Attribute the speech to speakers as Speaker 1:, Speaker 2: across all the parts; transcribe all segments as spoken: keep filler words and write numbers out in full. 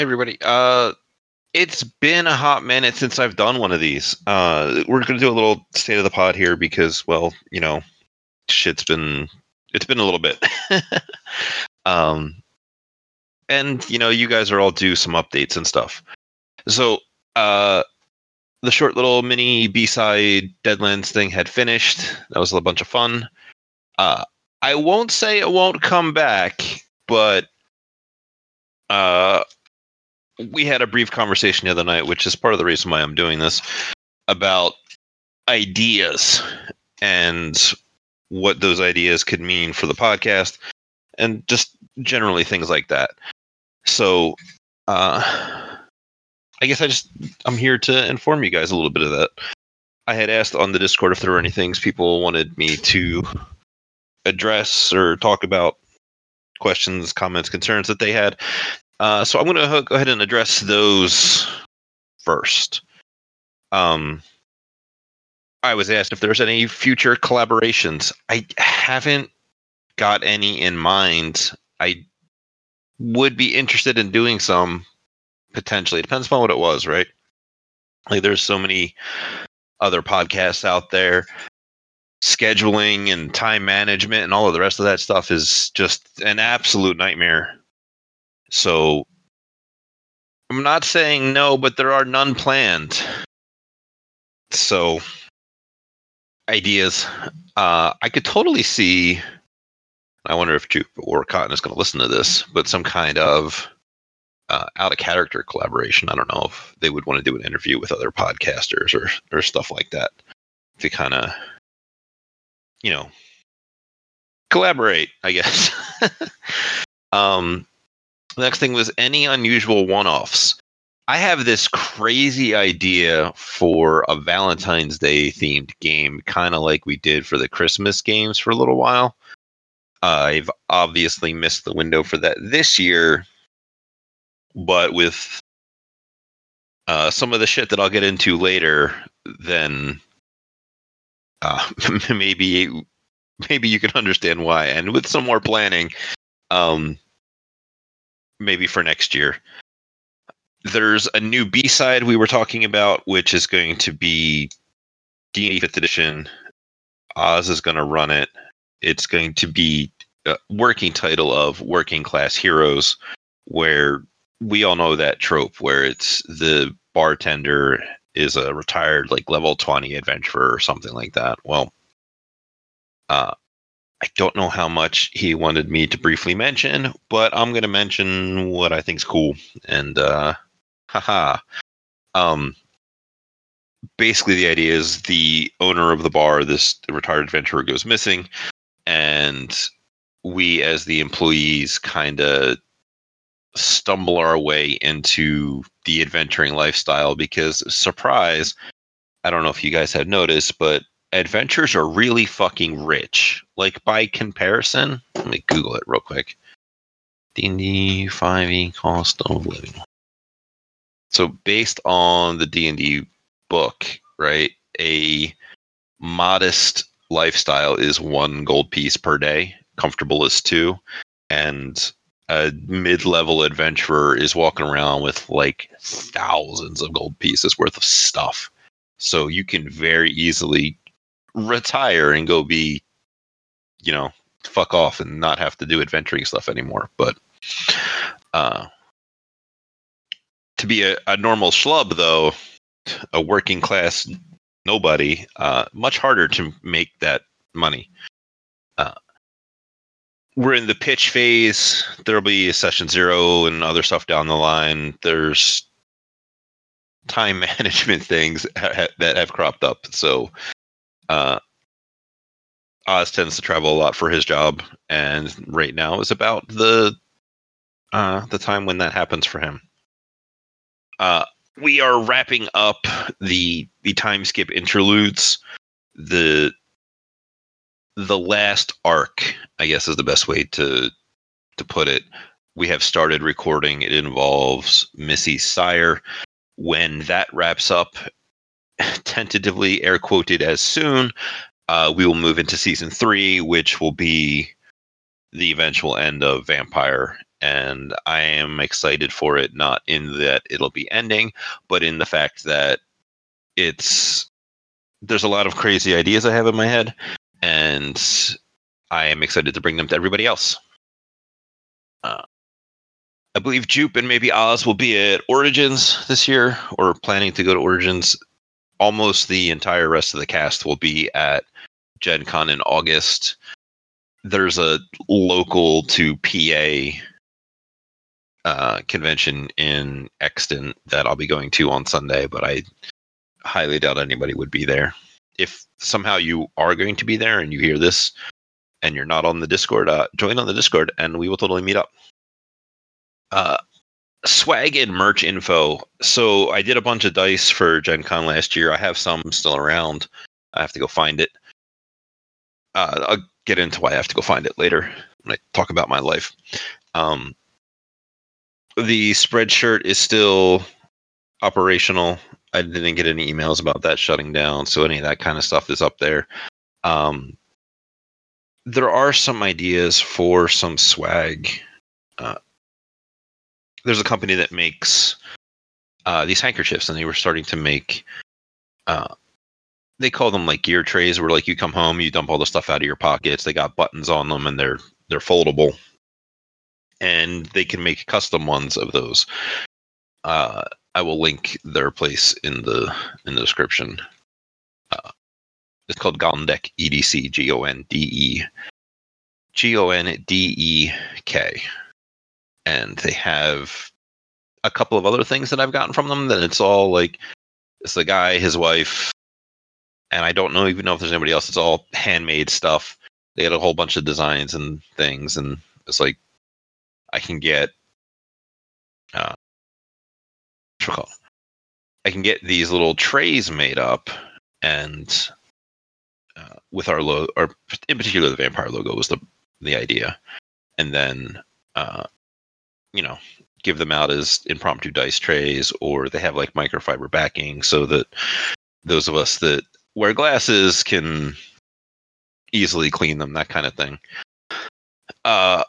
Speaker 1: everybody. Uh, it's been a hot minute since I've done one of these. Uh, we're going to do a little state of the pod here because, well, you know, shit's been it's been a little bit. um, and you know, you guys are all due some updates and stuff. So, uh, the short little mini B-side Deadlands thing had finished. That was a bunch of fun. Uh, I won't say it won't come back, but uh. we had a brief conversation the other night, which is part of the reason why I'm doing this, about ideas and what those ideas could mean for the podcast and just generally things like that. So, uh, I guess I just, I'm here to inform you guys a little bit of that. I had asked on the Discord if there were any things people wanted me to address or talk about, questions, comments, concerns that they had. Uh, so I'm going to go ahead and address those first. Um, I was asked if there's any future collaborations. I haven't got any in mind. I would be interested in doing some, potentially. It depends on what it was, right? Like, there's so many other podcasts out there. Scheduling and time management and all of the rest of that stuff is just an absolute nightmare. So I'm not saying no, but there are none planned. So ideas. Uh, I could totally see, I wonder if Jupe or Cotton is going to listen to this, but some kind of uh, out of character collaboration. I don't know if they would want to do an interview with other podcasters or, or stuff like that to kind of, you know, collaborate, I guess. um, The next thing was any unusual one-offs. I have this crazy idea for a Valentine's Day themed game, kind of like we did for the Christmas games for a little while. Uh, I've obviously missed the window for that this year, but with uh, some of the shit that I'll get into later, then uh, maybe maybe you can understand why. And with some more planning, um, maybe for next year. There's a new B-side we were talking about, which is going to be D and D fifth edition. Oz is going to run it. It's going to be a working title of Working Class Heroes, where we all know that trope where it's the bartender is a retired like level twenty adventurer or something like that. Well, uh, I don't know how much he wanted me to briefly mention, but I'm going to mention what I think's cool. And, uh, haha. Um, basically, the idea is the owner of the bar, this retired adventurer, goes missing, and we, as the employees, kind of stumble our way into the adventuring lifestyle because, surprise, I don't know if you guys have noticed, but adventures are really fucking rich. Like, by comparison, let me Google it real quick. D and D five e cost of living. So based on the D and D book, right, a modest lifestyle is one gold piece per day. Comfortable is two. And a mid-level adventurer is walking around with like thousands of gold pieces worth of stuff. So you can very easily retire and go be, you know, fuck off and not have to do adventuring stuff anymore. But uh, to be a, a normal schlub, though, a working class nobody, uh, much harder to make that money. Uh, we're in the pitch phase. There'll be a session zero and other stuff down the line. There's time management things ha- that have cropped up. So uh, Oz tends to travel a lot for his job, and right now is about the uh, the time when that happens for him. Uh, we are wrapping up the the time skip interludes. The the last arc, I guess, is the best way to to put it. We have started recording. It involves Missy's sire. When that wraps up, tentatively air quoted as soon, uh, we will move into season three, which will be the eventual end of Vampire and I am excited for it, not in that it'll be ending, but in the fact that it's there's a lot of crazy ideas I have in my head, and I am excited to bring them to everybody else. Uh, I believe Jupe and maybe Oz will be at Origins this year, or planning to go to Origins. Almost the entire rest of the cast will be at Gen Con in August. There's a local to P A uh, convention in Exton that I'll be going to on Sunday, but I highly doubt anybody would be there. If somehow you are going to be there and you hear this and you're not on the Discord, uh, join on the Discord and we will totally meet up. Uh, swag and merch info. So I did a bunch of dice for Gen Con last year. I have some still around. I have to go find it. Uh, I'll get into why I have to go find it later when I talk about my life. Um, the Spreadshirt is still operational. I didn't get any emails about that shutting down, so any of that kind of stuff is up there. Um, there are some ideas for some swag. Uh, there's a company that makes uh, these handkerchiefs, and they were starting to make. Uh, they call them like gear trays, where like you come home, you dump all the stuff out of your pockets. They got buttons on them, and they're they're foldable, and they can make custom ones of those. Uh, I will link their place in the in the description. Uh, it's called Gondek E D C, G O N D E G O N D E K, and they have a couple of other things that I've gotten from them. That it's all like it's the guy, his wife, and I don't know even know if there's anybody else. It's all handmade stuff. They had a whole bunch of designs and things, and it's like I can get. Uh, I can get these little trays made up, and uh, with our logo, or in particular the vampire logo was the the idea, and then uh, you know give them out as impromptu dice trays, or they have like microfiber backing so that those of us that wear glasses can easily clean them, that kind of thing. Uh,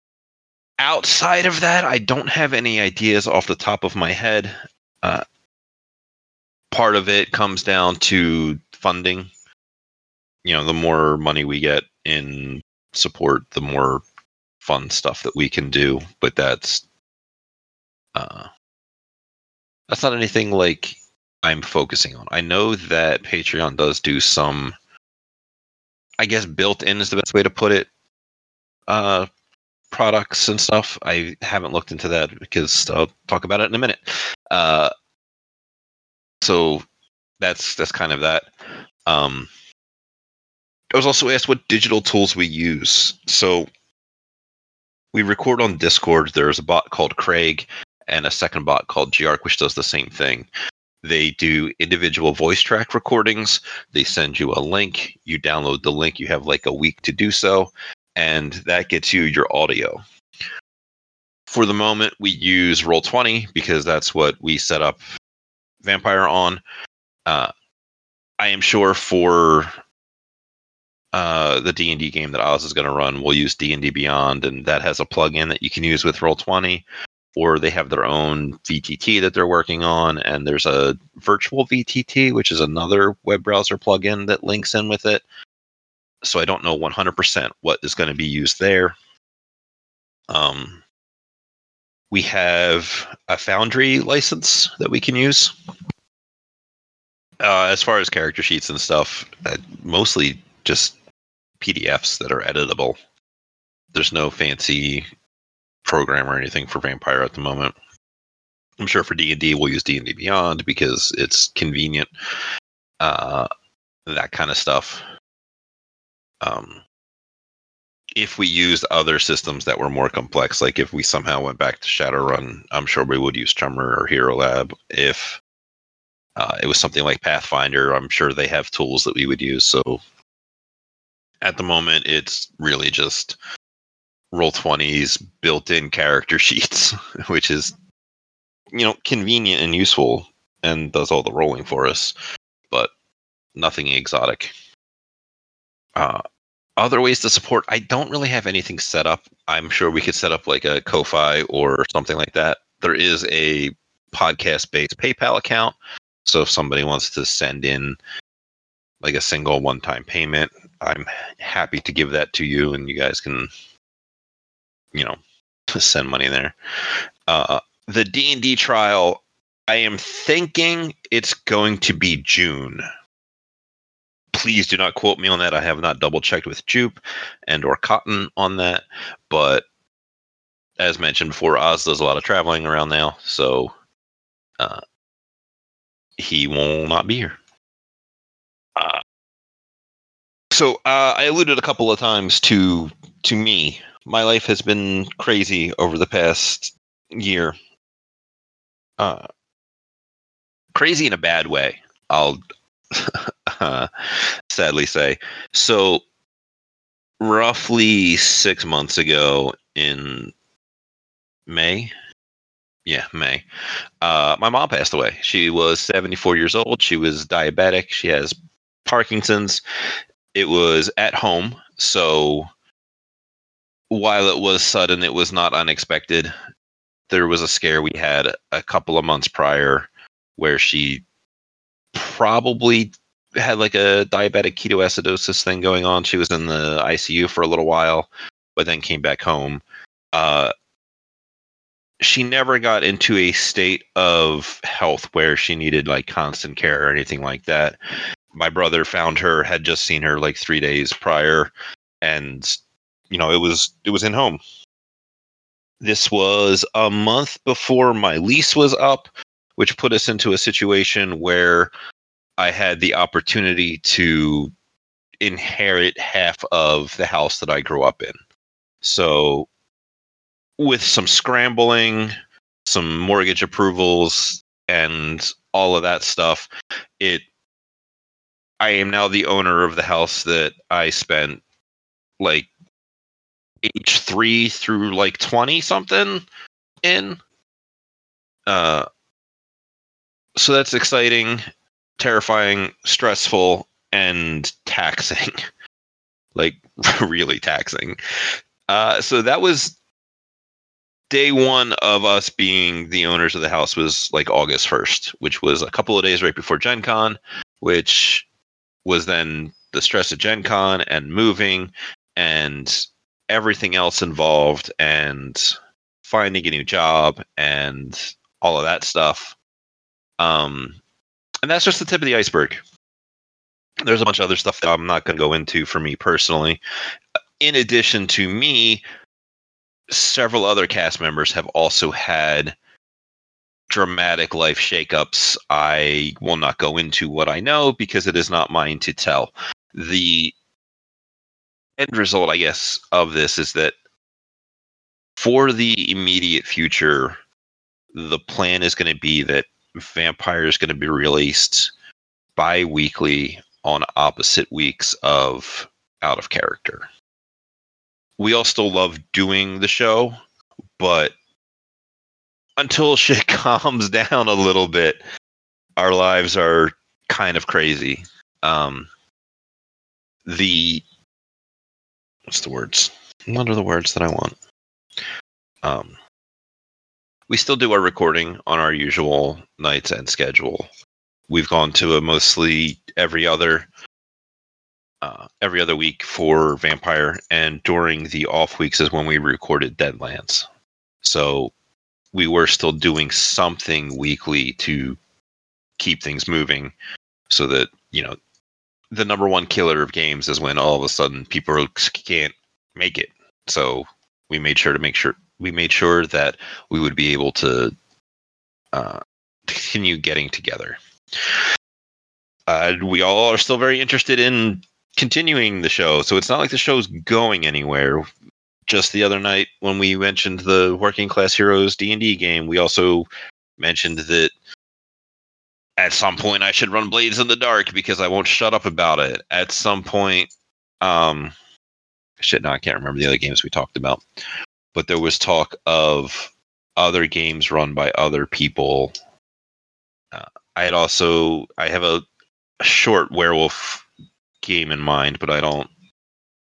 Speaker 1: outside of that, I don't have any ideas off the top of my head. Uh, part of it comes down to funding. You know, the more money we get in support, the more fun stuff that we can do. But that's uh, that's not anything like I'm focusing on. I know that Patreon does do some, I guess built-in is the best way to put it, uh, products and stuff. I haven't looked into that because I'll talk about it in a minute. Uh, so that's that's kind of that. Um, I was also asked what digital tools we use. So we record on Discord. There's a bot called Craig and a second bot called Giark, which does the same thing. They do individual voice track recordings. They send you a link. You download the link. You have like a week to do so, and that gets you your audio. For the moment, we use Roll twenty because that's what we set up Vampire on. Uh, I am sure for uh, the D and D game that Oz is going to run, we'll use D and D Beyond, and that has a plugin that you can use with Roll twenty. Or they have their own V T T that they're working on, and there's a virtual V T T, which is another web browser plugin that links in with it. So I don't know one hundred percent what is going to be used there. Um, we have a Foundry license that we can use. Uh, as far as character sheets and stuff, uh, mostly just P D Fs that are editable. There's no fancy program or anything for Vampire at the moment. I'm sure for D and D we'll use D and D Beyond because it's convenient. Uh, that kind of stuff. Um, if we used other systems that were more complex, like if we somehow went back to Shadowrun, I'm sure we would use Tremor or Hero Lab. If uh, it was something like Pathfinder, I'm sure they have tools that we would use. So at the moment, it's really just Roll twenty's built-in character sheets, which is, you know, convenient and useful and does all the rolling for us, but nothing exotic. Uh, other ways to support, I don't really have anything set up. I'm sure we could set up like a Ko-Fi or something like that. There is a podcast-based PayPal account. So if somebody wants to send in like a single one-time payment, I'm happy to give that to you, and you guys can, you know, send money there. Uh, the D and D trial, I am thinking it's going to be June. Please do not quote me on that. I have not double checked with Jupe and or Cotton on that. But as mentioned before, Oz does a lot of traveling around now, so uh, he will not be here. Uh, so uh, I alluded a couple of times to to me. My life has been crazy over the past year. Uh, crazy in a bad way, I'll uh, sadly say. So roughly six months ago in May, yeah, May, uh, my mom passed away. She was seventy-four years old. She was diabetic. She has Parkinson's. It was at home. So while it was sudden, it was not unexpected. There was a scare we had a couple of months prior where she probably had like a diabetic ketoacidosis thing going on. She was in the I C U for a little while, but then came back home. Uh, she never got into a state of health where she needed like constant care or anything like that. My brother found her, had just seen her like three days prior, and you know, it was it was in home. This was a month before my lease was up, which put us into a situation where I had the opportunity to inherit half of the house that I grew up in. So with some scrambling, some mortgage approvals, and all of that stuff, it I am now the owner of the house that I spent like age three through like twenty something in. Uh, so that's exciting, terrifying, stressful, and taxing. Like really taxing. Uh, so that was day one of us being the owners of the house was like August first, which was a couple of days right before Gen Con, which was then the stress of Gen Con and moving and everything else involved and finding a new job and all of that stuff. Um, and that's just the tip of the iceberg. There's a bunch of other stuff that I'm not going to go into for me personally. In addition to me, several other cast members have also had dramatic life shakeups. I will not go into what I know because it is not mine to tell. The end result, I guess, of this is that for the immediate future, the plan is going to be that Vampire is going to be released bi-weekly on opposite weeks of Out of Character. We all still love doing the show, but until shit calms down a little bit, our lives are kind of crazy. Um, the what's the words? What are the words that I want? Um, we still do our recording on our usual nights and schedule. We've gone to a mostly every other uh, every other week for Vampire, and during the off weeks is when we recorded Deadlands. So we were still doing something weekly to keep things moving, so that, you know, the number one killer of games is when all of a sudden people can't make it. So we made sure to make sure we made sure that we would be able to uh, continue getting together. Uh, we all are still very interested in continuing the show, so it's not like the show's going anywhere. Just the other night when we mentioned the Working Class Heroes D and D game, we also mentioned that at some point I should run Blades in the Dark because I won't shut up about it. At some point, um, shit, no, I can't remember the other games we talked about. But there was talk of other games run by other people. Uh, I had also, I have a, a short werewolf game in mind, but I don't,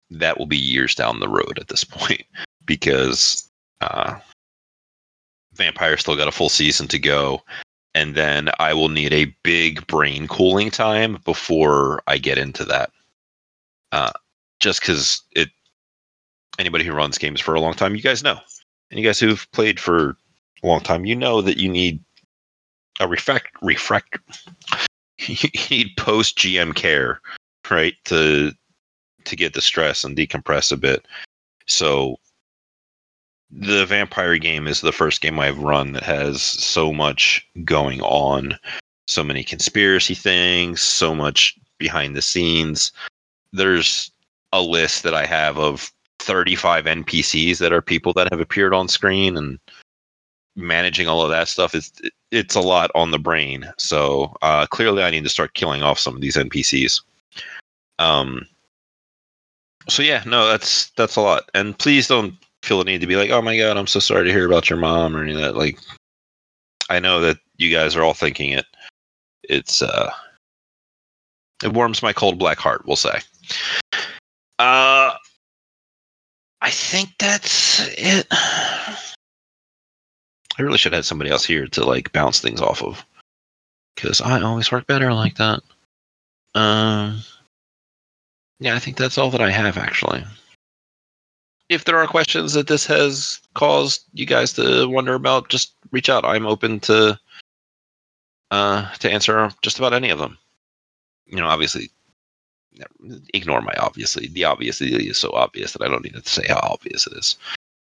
Speaker 1: that will be years down the road at this point because uh, Vampire still got a full season to go. And then I will need a big brain cooling time before I get into that. Uh, just because it, anybody who runs games for a long time, you guys know. And you guys who've played for a long time, you know that you need a refract, refract, you need post G M care, right? To to get the stress and decompress a bit. So the Vampire game is the first game I've run that has so much going on, so many conspiracy things, so much behind the scenes. There's a list that I have of thirty-five N P Cs that are people that have appeared on screen, and managing all of that stuff is it's a lot on the brain. So uh, clearly I need to start killing off some of these N P Cs. Um, so yeah, no, that's that's a lot. And please don't feel the need to be like, oh my god, I'm so sorry to hear about your mom or any of that. Like, I know that you guys are all thinking it. It's uh, it warms my cold black heart, we'll say. Uh, I think that's it. I really should have had somebody else here to like bounce things off of, because I always work better like that. Um, yeah, I think that's all that I have actually. If there are questions that this has caused you guys to wonder about, just reach out. I'm open to uh, to answer just about any of them. You know, obviously, ignore my obviously. The obviously is so obvious that I don't need to say how obvious it is.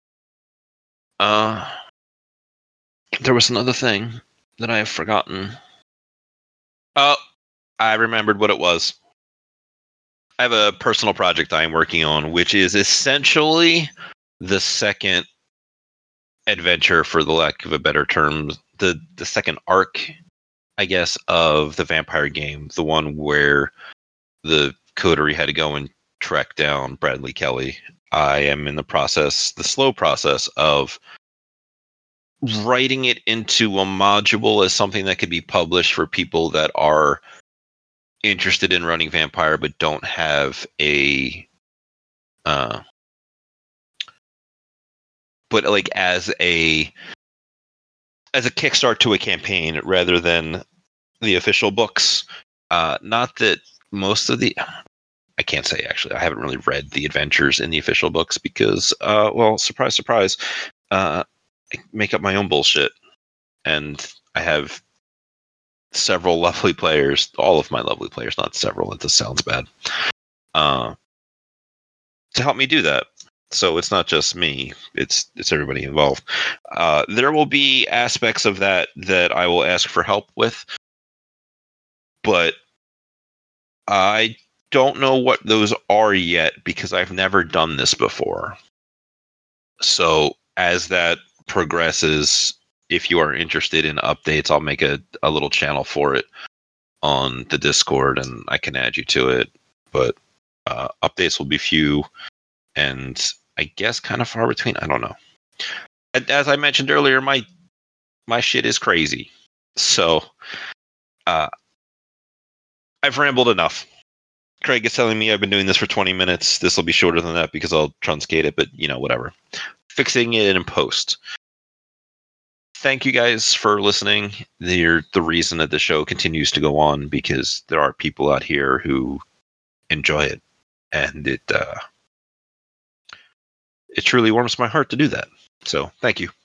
Speaker 1: Uh, there was another thing that I have forgotten. Oh, I remembered what it was. I have a personal project I'm working on, which is essentially the second adventure, for the lack of a better term, the the second arc, I guess, of the Vampire game, the one where the coterie had to go and track down Bradley Kelly. I am in the process, the slow process of writing it into a module as something that could be published for people that are interested in running Vampire but don't have a uh but like as a as a kickstart to a campaign rather than the official books. Uh not that most of the I can't say actually I haven't really read the adventures in the official books because uh well, surprise surprise, uh I make up my own bullshit, and I have several lovely players, all of my lovely players, not several, it just sounds bad, uh, to help me do that. So it's not just me, it's it's everybody involved. Uh, there will be aspects of that that I will ask for help with, but I don't know what those are yet because I've never done this before. So as that progresses, if you are interested in updates, I'll make a, a little channel for it on the Discord and I can add you to it. But uh, updates will be few and I guess kind of far between. I don't know. As I mentioned earlier, my my shit is crazy. So uh, I've rambled enough. Craig is telling me I've been doing this for twenty minutes. This will be shorter than that because I'll truncate it, but you know, whatever. Fixing it in post. Thank you guys for listening. You're the reason that the show continues to go on because there are people out here who enjoy it, and it uh, it truly warms my heart to do that. So thank you.